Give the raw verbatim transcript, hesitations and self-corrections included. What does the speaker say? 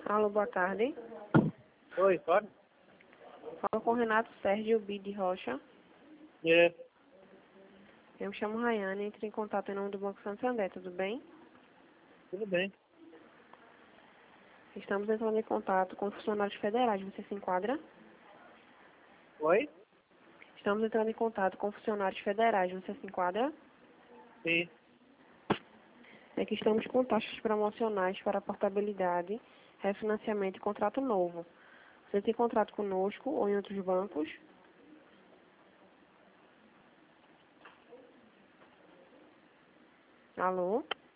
Alô, boa tarde. Oi, pode? Falo com Renato Sérgio Bide Rocha. É, Eu me chamo Rayane, entre em contato em nome do Banco Santander, tudo bem? tudo bem. Estamos entrando em contato com funcionários federais, você se enquadra? Oi? Estamos entrando em contato com funcionários federais, você se enquadra? Sim. É que estamos com taxas promocionais para portabilidade, refinanciamento e contrato novo. Você tem contrato conosco ou em outros bancos? Alô?